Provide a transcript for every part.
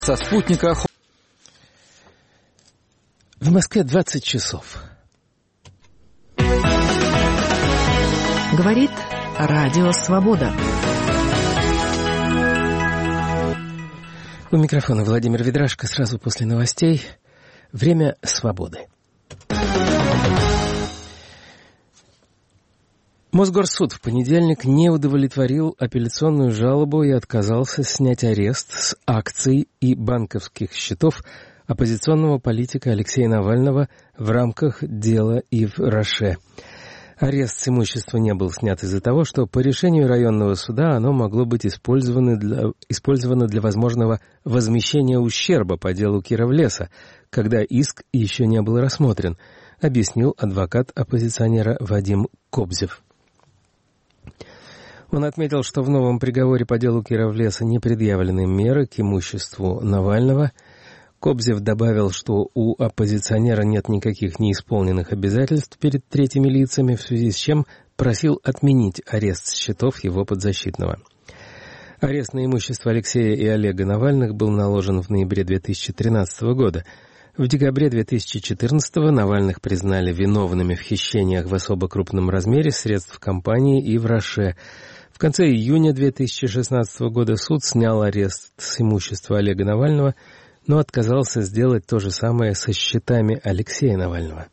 Со спутника. В Москве 20 часов. Говорит Радио Свобода. У микрофона Владимир Ведрашко. Сразу после новостей. Время свободы. Мосгорсуд в понедельник не удовлетворил апелляционную жалобу и отказался снять арест с акций и банковских счетов оппозиционного политика Алексея Навального в рамках дела Ив Роше. Арест с имущества не был снят из-за того, что по решению районного суда оно могло быть использовано для возможного возмещения ущерба по делу Кировлеса, когда иск еще не был рассмотрен, объяснил адвокат оппозиционера Вадим Кобзев. Он отметил, что в новом приговоре по делу Кировлеса не предъявлены меры к имуществу Навального. Кобзев добавил, что у оппозиционера нет никаких неисполненных обязательств перед третьими лицами, в связи с чем просил отменить арест с счетов его подзащитного. Арест на имущество Алексея и Олега Навальных был наложен в ноябре 2013 года. В декабре 2014 Навальных признали виновными в хищениях в особо крупном размере средств компании Ив Роше. В конце июня 2016 года суд снял арест с имущества Олега Навального, но отказался сделать то же самое со счетами Алексея Навального.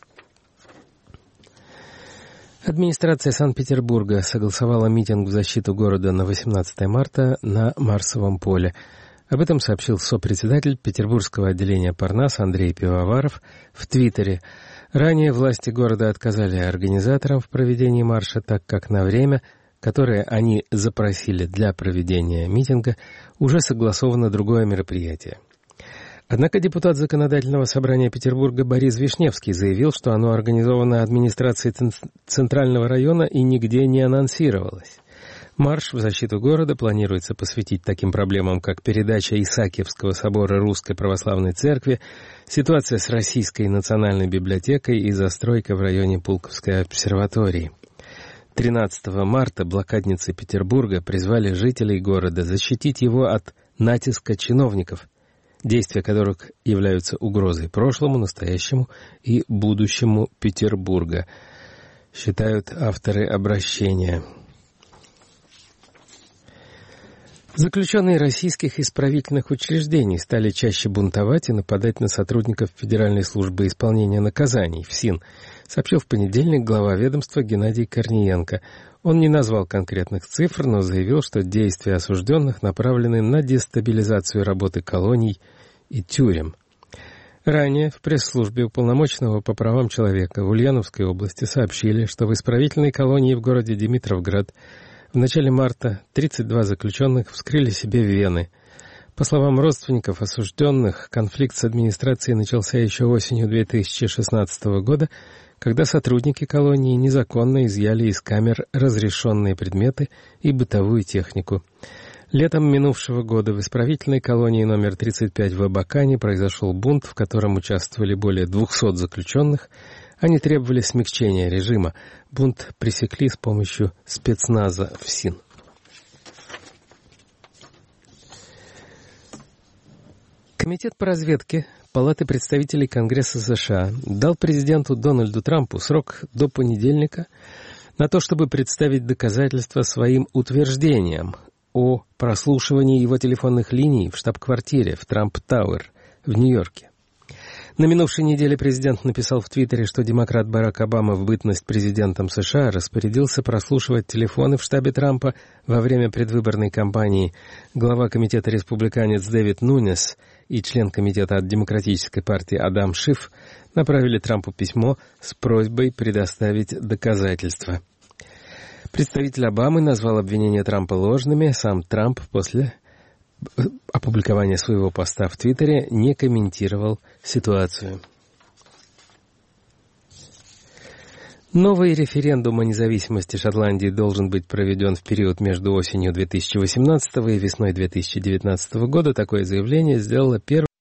Администрация Санкт-Петербурга согласовала митинг в защиту города на 18 марта на Марсовом поле. Об этом сообщил сопредседатель Петербургского отделения Парнас Андрей Пивоваров в Твиттере. Ранее власти города отказали организаторам в проведении марша, так как на время, которое они запросили для проведения митинга, уже согласовано другое мероприятие. Однако депутат Законодательного собрания Петербурга Борис Вишневский заявил, что оно организовано администрацией Центрального района и нигде не анонсировалось. Марш в защиту города планируется посвятить таким проблемам, как передача Исаакиевского собора Русской Православной Церкви, ситуация с Российской национальной библиотекой и застройка в районе Пулковской обсерватории. 13 марта блокадницы Петербурга призвали жителей города защитить его от натиска чиновников, действия которых являются угрозой прошлому, настоящему и будущему Петербурга, считают авторы обращения. Заключенные российских исправительных учреждений стали чаще бунтовать и нападать на сотрудников Федеральной службы исполнения наказаний, ФСИН, сообщил в понедельник глава ведомства Геннадий Корниенко. Он не назвал конкретных цифр, но заявил, что действия осужденных направлены на дестабилизацию работы колоний и тюрем. Ранее в пресс-службе уполномоченного по правам человека в Ульяновской области сообщили, что в исправительной колонии в городе Димитровград в начале марта 32 заключенных вскрыли себе вены. По словам родственников осужденных, конфликт с администрацией начался еще осенью 2016 года, когда сотрудники колонии незаконно изъяли из камер разрешенные предметы и бытовую технику. Летом минувшего года в исправительной колонии номер 35 в Абакане произошел бунт, в котором участвовали более 200 заключенных. Они требовали смягчения режима. Бунт пресекли с помощью спецназа ФСИН. Комитет по разведке Палаты представителей Конгресса США дал президенту Дональду Трампу срок до понедельника на то, чтобы представить доказательства своим утверждениям о прослушивании его телефонных линий в штаб-квартире в Трамп-Тауэр в Нью-Йорке. На минувшей неделе президент написал в Твиттере, что демократ Барак Обама в бытность президентом США распорядился прослушивать телефоны в штабе Трампа во время предвыборной кампании. Глава комитета республиканец Дэвид Нунес и член комитета от Демократической партии Адам Шиф направили Трампу письмо с просьбой предоставить доказательства. Представитель Обамы назвал обвинения Трампа ложными. Сам Трамп после опубликования своего поста в Твиттере не комментировал ситуацию. Новый референдум о независимости Шотландии должен быть проведен в период между осенью 2018 и весной 2019 года. Такое заявление сделала первая